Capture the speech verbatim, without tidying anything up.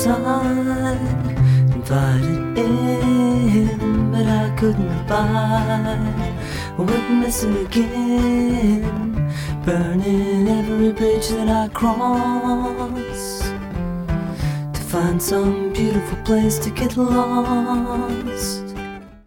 outside, invited in, but I couldn't abide. Witnessing again, burning every bridge that I cross, to find some beautiful place to get lost.